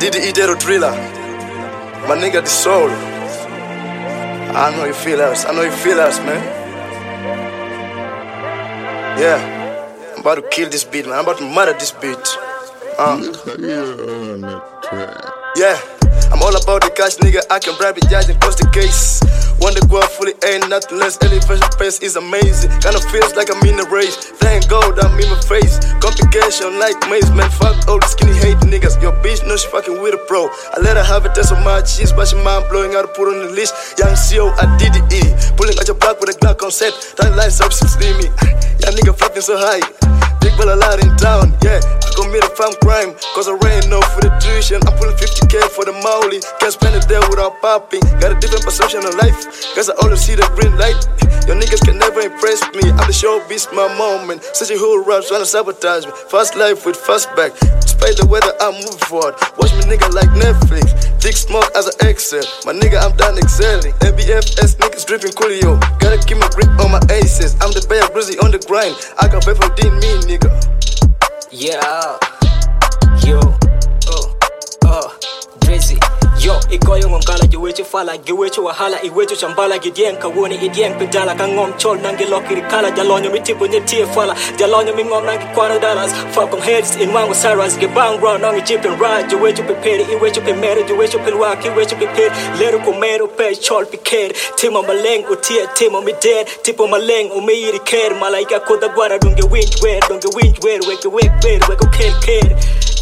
DDE Dedo Driller, my nigga the soul. I know you feel us, man. Yeah, I'm about to kill this beat, man. I'm about to murder this beat. Yeah, I'm all about the cash, nigga. I can bribe the judge and close the case. Wonder go fully ain't nothing less. Elevation pace is amazing. Kinda feels like I'm in a race. Thank God I'm in my face. Complication like maze, man. Fuck all the skinny hate niggas. Your bitch know she fucking with a pro. I let her have a taste of my cheese, but she mind blowing out to put on the list. Young CO at DDE. Pulling out your block with a Glock on set. That lights up, see me. Young nigga flapping so high. Big ball a lot in town, yeah. I commit a farm crime, cause I ran off for the tuition. I'm pulling 50K for the Mauli. Can't spend it there without popping. Got a different perception of life, cause I always see the green light. Your niggas can never impress me. I'm the show beast, my moment. Such a whole rap trying to sabotage me. Fast life with fast back. Despite the weather, I'm moving forward. Watch me nigga like Netflix. Thick smoke as an Excel. My nigga, I'm done excelling. MBFS niggas dripping coolio. Gotta keep my grip on my aces. I'm the bear grizzly on the grind. I got pay for me, nigga. Yeah, yo, Drizzy. Yo, ikoyo ngongala giwecho fala giwecho wahala iwecho chambala gidien kawoni idien pedala kangom chol nangi lokiri kala jalonyo mitipo nyetie fala jalonyo mingom nangi $2 fuck on heads in wango saras ge bang round nangi chip and ride giwecho pepere iwecho pemere giwecho pelwaki iwecho pepere lero komero pe chol pikere timo maleng utie timo mi dead tipo maleng umeiri care malaika koda gwara donge winch where wake okay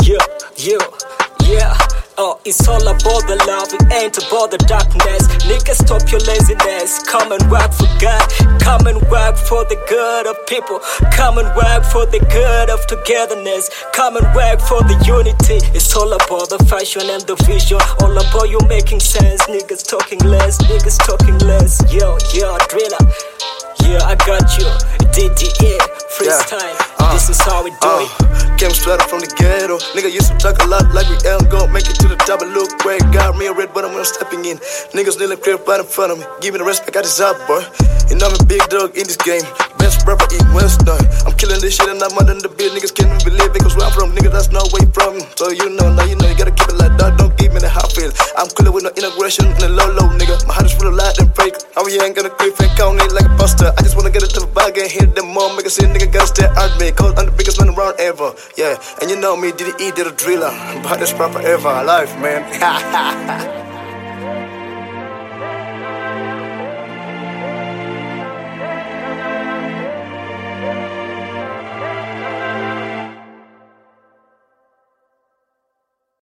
yeah. Oh, it's all about the love, it ain't about the darkness. Niggas, stop your laziness. Come and work for God. Come and work for the good of people. Come and work for the good of togetherness. Come and work for the unity. It's all about the fashion and the vision. All about you making sense. Niggas talking less. Yo, Driller. Yeah, I got you. DDE, freestyle. Yeah. This is how we do it. Came straight up from the ghetto. Nigga used to talk a lot like we ain't gon' make it to the top and look great. Got me a red button when I'm stepping in. Niggas kneeling crib right in front of me. Give me the respect I deserve, boy. You know I'm a big dog in this game. Best rapper in West Nine. I'm killing this shit and I'm under the bill. Niggas can't even believe it cause where I'm from, nigga, that's no way from. So you know, you gotta keep it like that. Don't give me the hot feel. I'm cooler with no integration and a low, nigga. My heart is full of light and fake. How you ain't gonna quit fake count it like a buster. I just wanna get it to the bag and hit them more. Make a see nigga gotta stay at me. Cause I'm the biggest man around ever. Yeah, and you know me, DDE Dedo Driller. But this proper ever alive, man.